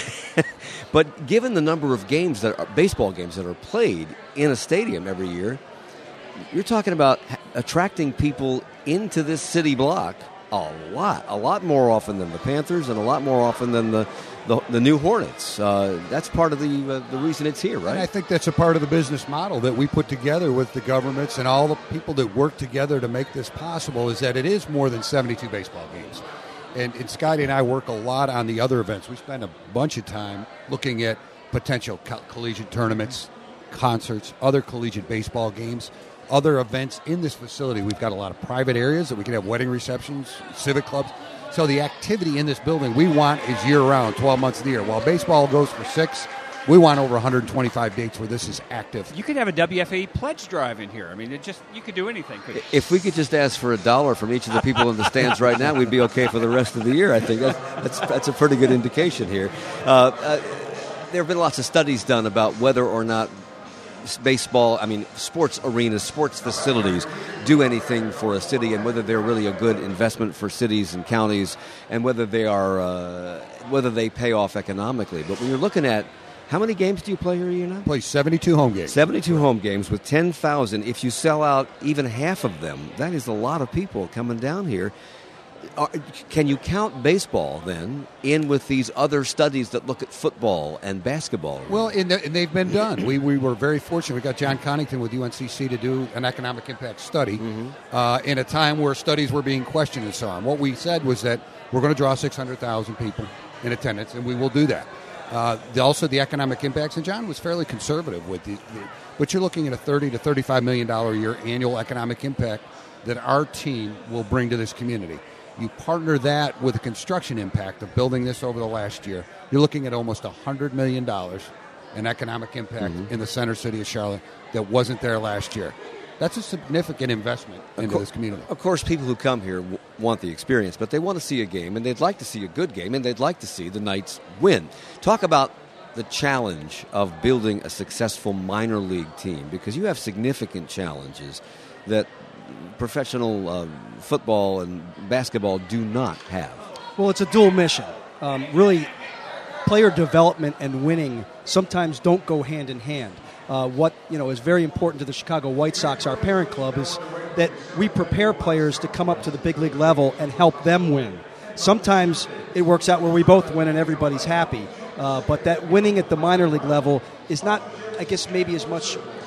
but given the number of games that are baseball games that are played in a stadium every year, you're talking about attracting people into this city block a lot, a lot more often than the Panthers and a lot more often than the the, the new Hornets. Uh, that's part of the uh, the reason it's here, right? And I think that's a part of the business model that we put together with the governments and all the people that work together to make this possible is that it is more than seventy-two baseball games. And, and Scotty and I work a lot on the other events. We spend a bunch of time looking at potential co- collegiate tournaments, concerts, other collegiate baseball games, other events in this facility. We've got a lot of private areas that we can have wedding receptions, civic clubs. So the activity in this building we want is year-round, twelve months of the year. While baseball goes for six, we want over one hundred twenty-five dates where this is active. You could have a W F A E pledge drive in here. I mean, it just you could do anything. Could you? If we could just ask for a dollar from each of the people in the stands right now, we'd be okay for the rest of the year. I think that's that's, that's a pretty good indication here. Uh, uh, there have been lots of studies done about whether or not baseball, I mean, sports arenas, sports facilities do anything for a city, and whether they're really a good investment for cities and counties, and whether they are, uh, whether they pay off economically. But when you're looking at how many games do you play here a year now? Play seventy-two home games. seventy-two home games with ten thousand. If you sell out even half of them, that is a lot of people coming down here. Are, can you count baseball, then, in with these other studies that look at football and basketball? Well, and they've been done. We we were very fortunate. We got John Connington with U N C C to do an economic impact study mm-hmm. uh, in a time where studies were being questioned and so on. What we said was that we're going to draw six hundred thousand people in attendance, and we will do that. Uh, the, also, the economic impacts, and John was fairly conservative with the, the but you're looking at a thirty to thirty-five million dollars a year annual economic impact that our team will bring to this community. You partner that with the construction impact of building this over the last year, you're looking at almost one hundred million dollars in economic impact mm-hmm. in the center city of Charlotte that wasn't there last year. That's a significant investment into co- this community. Of course, people who come here w- want the experience, but they want to see a game, and they'd like to see a good game, and they'd like to see the Knights win. Talk about the challenge of building a successful minor league team, because you have significant challenges that professional um, football and basketball do not have. Well, it's a dual mission. Um, really, player development and winning sometimes don't go hand in hand. Uh, what you know is very important to the Chicago White Sox, our parent club, is that we prepare players to come up to the big league level and help them win. Sometimes it works out where we both win and everybody's happy. Uh, but that winning at the minor league level is not, I guess, maybe as much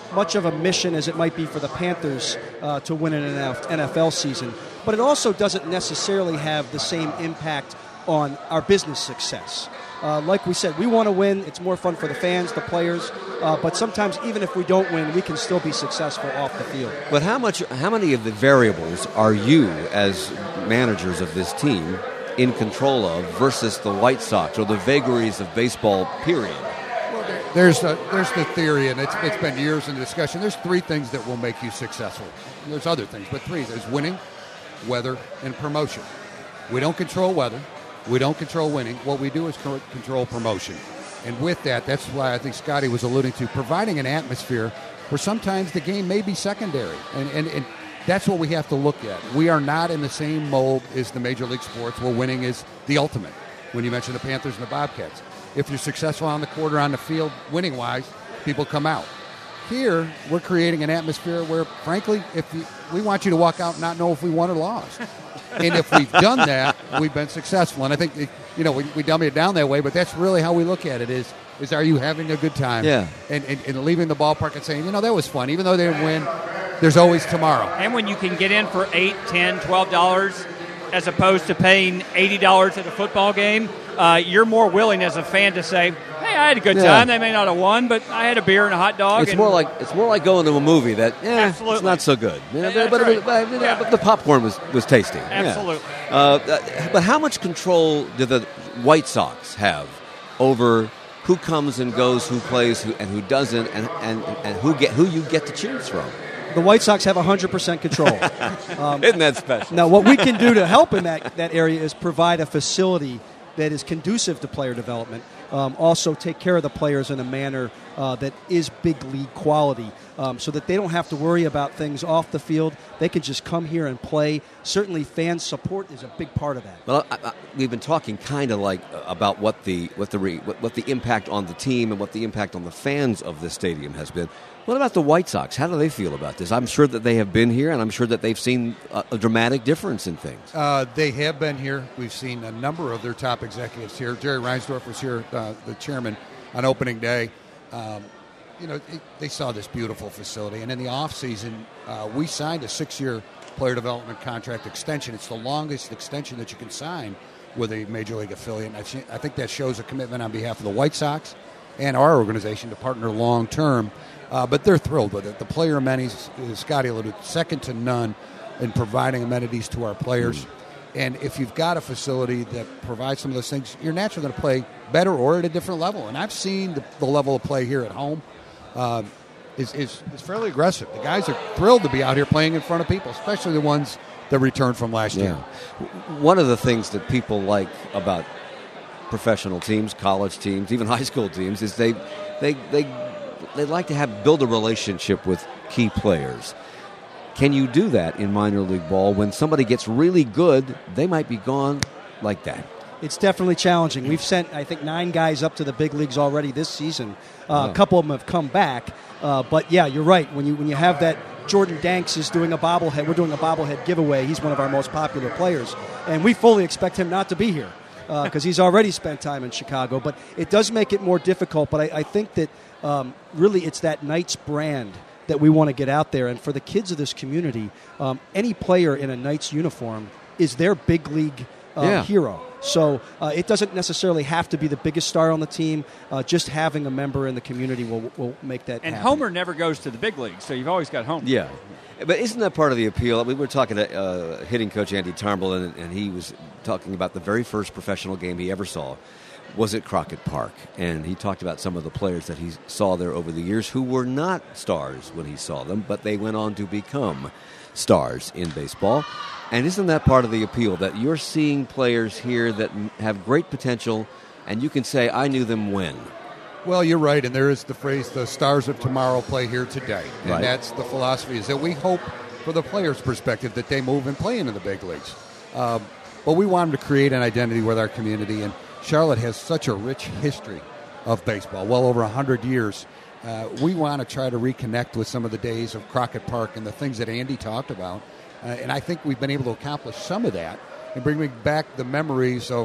much of a mission as it might be for the Panthers uh, to win an N F L season, but it also doesn't necessarily have the same impact on our business success. Uh, like we said, we want to win. It's more fun for the fans, the players, uh, but sometimes even if we don't win, we can still be successful off the field. But how much? How many of the variables are you, as managers of this team, in control of versus the White Sox or the vagaries of baseball, period? There's a, there's the theory, and it's, it's been years in discussion. There's three things that will make you successful. And there's other things, but three. There's winning, weather, and promotion. We don't control weather. We don't control winning. What we do is co- control promotion. And with that, that's why I think Scotty was alluding to, providing an atmosphere where sometimes the game may be secondary. And, and, and that's what we have to look at. We are not in the same mold as the Major League Sports where winning is the ultimate. When you mention the Panthers and the Bobcats. If you're successful on the court or on the field, winning-wise, people come out. Here, we're creating an atmosphere where, frankly, if you, we want you to walk out and not know if we won or lost. And if we've done that, we've been successful. And I think, you know, we, we dummy it down that way, but that's really how we look at it is, is are you having a good time? Yeah. And, and, and leaving the ballpark and saying, you know, that was fun. Even though they didn't win, there's always tomorrow. And when you can get in for eight, ten, twelve dollars as opposed to paying eighty dollars at a football game, uh, you're more willing as a fan to say, hey, I had a good Yeah. time. They may not have won, but I had a beer and a hot dog. It's and more like it's more like going to a movie that yeah, it's Absolutely. not so good. Yeah, That's but, right. but, but, Yeah. but the popcorn was, was tasty. Yeah. Absolutely. Uh, uh, but how much control do the White Sox have over who comes and goes, who plays, who, and who doesn't, and, and, and who get who you get to choose from? The White Sox have one hundred percent control. Um, Isn't that special? Now, what we can do to help in that, that area is provide a facility that is conducive to player development. Um, also, take care of the players in a manner uh, that is big league quality, um, so that they don't have to worry about things off the field. They can just come here and play. Certainly, fan support is a big part of that. Well, I, I, we've been talking kind of like uh, about what the what the re, what, what the impact on the team and what the impact on the fans of this stadium has been. What about the White Sox? How do they feel about this? I'm sure that they have been here, and I'm sure that they've seen a, a dramatic difference in things. Uh, they have been here. We've seen a number of their top executives here. Jerry Reinsdorf was here, uh, the chairman, on opening day. Um, you know, it, they saw this beautiful facility. And in the offseason, uh, we signed a six-year player development contract extension. It's the longest extension that you can sign with a Major League affiliate. And I, th- I think that shows a commitment on behalf of the White Sox and our organization to partner long-term. Uh, but they're thrilled with it. The player amenities, as Scotty alluded, second to none in providing amenities to our players. Mm. And if you've got a facility that provides some of those things, you're naturally going to play better or at a different level. And I've seen the, the level of play here at home uh, is, is, is fairly aggressive. The guys are thrilled to be out here playing in front of people, especially the ones that returned from last yeah. year. One of the things that people like about professional teams, college teams, even high school teams, is they they they they like to have build a relationship with key players. Can you do that in minor league ball? When somebody gets really good, they might be gone like that. It's definitely challenging. We've sent, I think, nine guys up to the big leagues already this season. Uh, oh. A couple of them have come back. Uh, but, yeah, you're right. When you when you have that, Jordan Danks is doing a bobblehead. We're doing a bobblehead giveaway. He's one of our most popular players. And we fully expect him not to be here because uh, he's already spent time in Chicago. But it does make it more difficult. But I, I think that um, really it's that Knights brand that we want to get out there. And for the kids of this community, um, any player in a Knights uniform is their big league uh, yeah. hero. So uh, it doesn't necessarily have to be the biggest star on the team. Uh, just having a member in the community will will make that And happen. Homer never goes to the big leagues, so you've always got Homer. Yeah. But isn't that part of the appeal? We were talking to uh, hitting coach Andy Tarnbull, and, and he was talking about the very first professional game he ever saw was at Crockett Park. And he talked about some of the players that he saw there over the years who were not stars when he saw them, but they went on to become stars in baseball. And isn't that part of the appeal, that you're seeing players here that have great potential, and you can say, I knew them when? Well, you're right, and there is the phrase, the stars of tomorrow play here today. And right. that's the philosophy, is that we hope, for the players' perspective, that they move and play into the big leagues. Um, but we want them to create an identity with our community, and Charlotte has such a rich history of baseball, well over one hundred years. Uh, we want to try to reconnect with some of the days of Crockett Park and the things that Andy talked about. Uh, and I think we've been able to accomplish some of that and bring back the memories of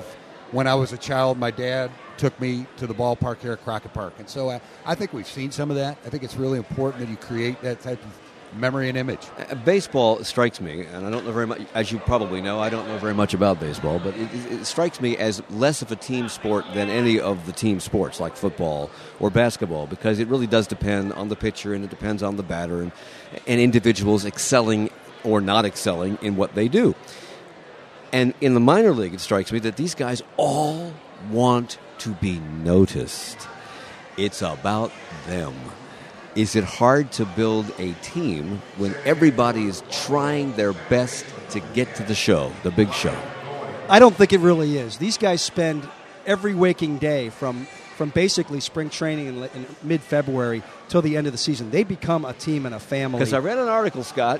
when I was a child, my dad took me to the ballpark here at Crockett Park. And so I, I think we've seen some of that. I think it's really important that you create that type of memory and image. Uh, baseball strikes me, and I don't know very much, as you probably know, I don't know very much about baseball, but it, it, it strikes me as less of a team sport than any of the team sports like football or basketball, because it really does depend on the pitcher and it depends on the batter and, and individuals excelling or not excelling in what they do. And in the minor league, it strikes me that these guys all want to be noticed. It's about them. Is it hard to build a team when everybody is trying their best to get to the show, the big show? I don't think it really is. These guys spend every waking day from from basically spring training in, in mid-February till the end of the season. They become a team and a family. Because I read an article, Scott,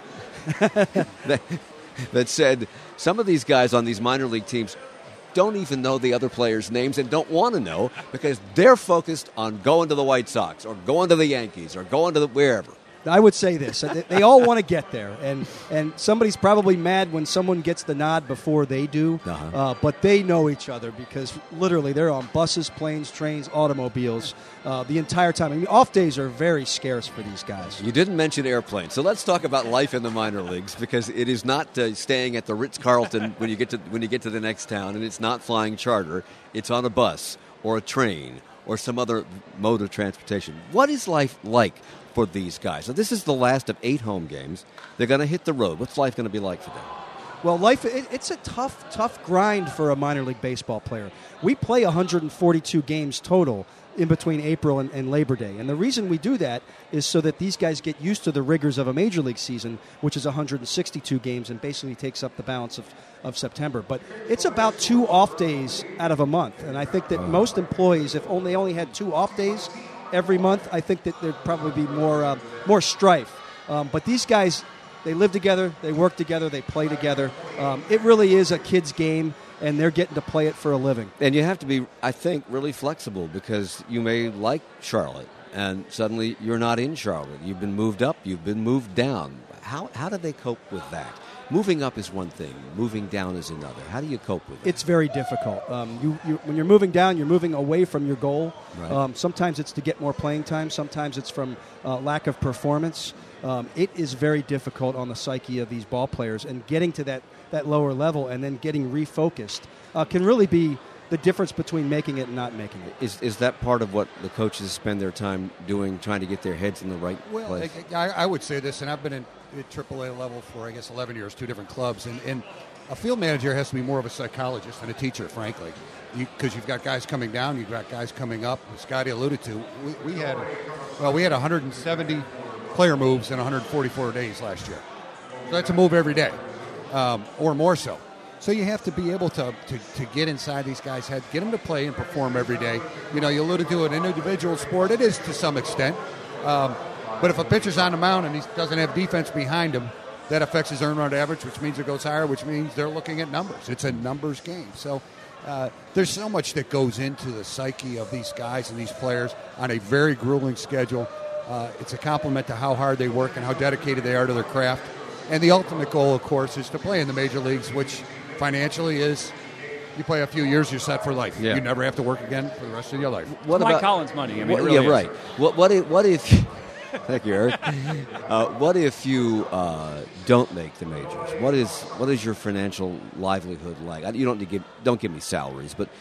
that, that said some of these guys on these minor league teams don't even know the other players' names and don't want to know because they're focused on going to the White Sox or going to the Yankees or going to the wherever. I would say this. They all want to get there, and, and somebody's probably mad when someone gets the nod before they do, uh-huh. uh, but they know each other because literally they're on buses, planes, trains, automobiles uh, the entire time. I mean, off days are very scarce for these guys. You didn't mention airplanes, so let's talk about life in the minor leagues because it is not uh, staying at the Ritz-Carlton when you get to when you get to the next town, and it's not flying charter. It's on a bus or a train or some other mode of transportation. What is life like for these guys? So this is the last of eight home games. They're going to hit the road. What's life going to be like for them? Well, life it, it's a tough, tough grind for a minor league baseball player. We play one hundred forty-two games total in between April and, and Labor Day. And the reason we do that is so that these guys get used to the rigors of a major league season, which is one hundred sixty-two games and basically takes up the balance of, of September. But it's about two off days out of a month. And I think that most employees, if only, they only had two off days every month, I think that there'd probably be more uh, more strife. Um, but these guys, they live together, they work together, they play together. Um, it really is a kid's game, and they're getting to play it for a living. And you have to be, I think, really flexible because you may like Charlotte, and suddenly you're not in Charlotte. You've been moved up, you've been moved down. How how do they cope with that? Moving up is one thing. Moving down is another. How do you cope with it? It's very difficult. Um, you, you, when you're moving down, you're moving away from your goal. Right. Um, sometimes it's to get more playing time. Sometimes it's from uh, lack of performance. Um, it is very difficult on the psyche of these ball players. And getting to that, that lower level and then getting refocused uh, can really be the difference between making it and not making it. Is is that part of what the coaches spend their time doing, trying to get their heads in the right well, place? I, I would say this, and I've been in at triple A level for, I guess, eleven years, two different clubs. And, and a field manager has to be more of a psychologist than a teacher, frankly, because you, you've got guys coming down, you've got guys coming up. As Scotty alluded to, we, we had, well, we had one hundred seventy player moves in one hundred forty-four days last year. So that's a move every day, um, or more so. So you have to be able to, to, to get inside these guys' heads, get them to play and perform every day. You know, you alluded to an individual sport. It is to some extent. Um, but if a pitcher's on the mound and he doesn't have defense behind him, that affects his earned run average, which means it goes higher, which means they're looking at numbers. It's a numbers game. So uh, there's so much that goes into the psyche of these guys and these players on a very grueling schedule. Uh, it's a compliment to how hard they work and how dedicated they are to their craft. And the ultimate goal, of course, is to play in the major leagues, which financially is you play a few years, you're set for life. Yeah. You never have to work again for the rest of your life. What Mike about Collins money? I mean, what, it really yeah, is. right. What, what if? What if? Thank you, Eric. Uh, what if you uh, don't make the majors? What is what is your financial livelihood like? You don't need to give don't give me salaries, but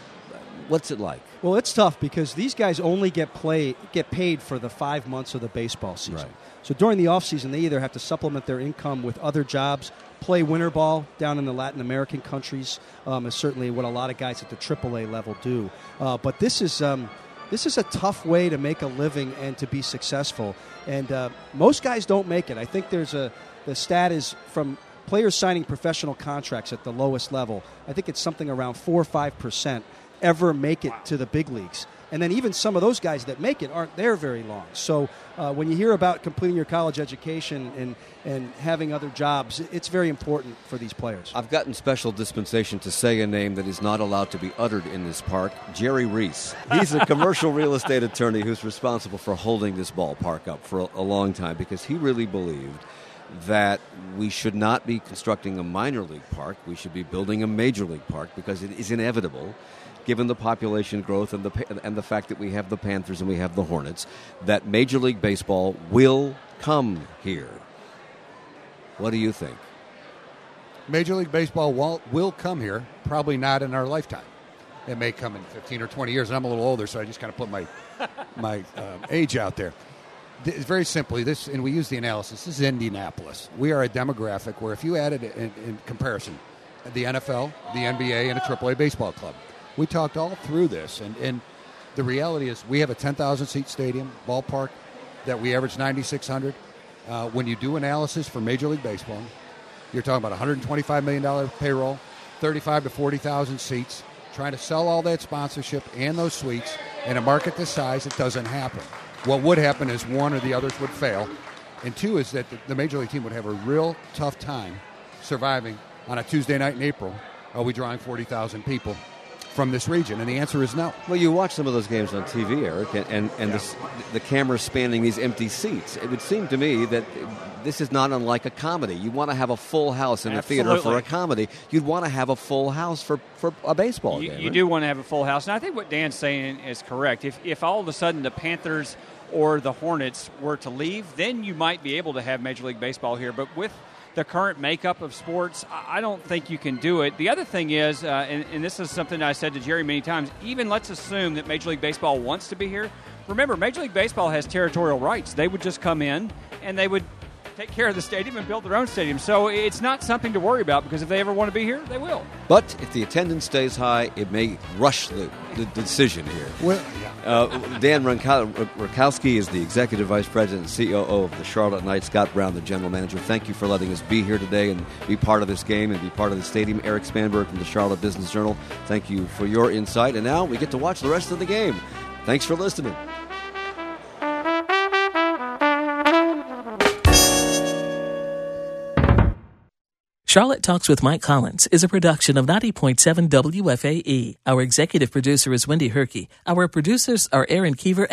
what's it like? Well, it's tough because these guys only get play get paid for the five months of the baseball season. Right. So during the offseason, they either have to supplement their income with other jobs, play winter ball down in the Latin American countries, um, is certainly what a lot of guys at the triple A level do. Uh, but this is um, this is a tough way to make a living and to be successful. And uh, most guys don't make it. I think there's a the stat is from players signing professional contracts at the lowest level. I think it's something around four or five percent ever make it to the big leagues. And then even some of those guys that make it aren't there very long. So uh, when you hear about completing your college education and, and having other jobs, it's very important for these players. I've gotten special dispensation to say a name that is not allowed to be uttered in this park, Jerry Reese. He's a commercial real estate attorney who's responsible for holding this ballpark up for a, a long time because he really believed that we should not be constructing a minor league park. We should be building a major league park because it is inevitable, given the population growth and the and the fact that we have the Panthers and we have the Hornets, that Major League Baseball will come here. What do you think? Major League Baseball will, will come here, probably not in our lifetime. It may come in fifteen or twenty years, and I'm a little older, so I just kind of put my my uh, age out there. It's very simply, this, and we use the analysis, this is Indianapolis. We are a demographic where if you added it in, in comparison, the N F L, the N B A, and a triple A baseball club. We talked all through this, and, and the reality is we have a ten thousand seat stadium, ballpark, that we average ninety-six hundred. Uh, when you do analysis for Major League Baseball, you're talking about one hundred twenty-five million dollars payroll, thirty-five to forty thousand seats, trying to sell all that sponsorship and those suites in a market this size. It doesn't happen. What would happen is one or the others would fail, and two is that the, the Major League team would have a real tough time surviving on a Tuesday night in April. Are we drawing forty thousand people from this region? And the answer is no. Well, you watch some of those games on T V, Eric, and, and, and yeah. the, the camera spanning these empty seats. It would seem to me that this is not unlike a comedy. You want to have a full house in Absolutely. a theater for a comedy. You'd want to have a full house for, for a baseball you, game. You right? do want to have a full house. And I think what Dan's saying is correct. If, if all of a sudden the Panthers or the Hornets were to leave, then you might be able to have Major League Baseball here. But with the current makeup of sports, I don't think you can do it. The other thing is, uh, and, and this is something I said to Jerry many times, even let's assume that Major League Baseball wants to be here. Remember, Major League Baseball has territorial rights. They would just come in and they would take care of the stadium and build their own stadium. So it's not something to worry about, because if they ever want to be here, they will. But if the attendance stays high, it may rush the, the decision here. Well, uh, Dan Rakowski is the Executive Vice President and C O O of the Charlotte Knights. Scott Brown, the General Manager. Thank you for letting us be here today and be part of this game and be part of the stadium. Eric Spanberg from the Charlotte Business Journal, thank you for your insight. And now we get to watch the rest of the game. Thanks for listening. Charlotte Talks with Mike Collins is a production of ninety point seven W F A E. Our executive producer is Wendy Herkey. Our producers are Aaron Keever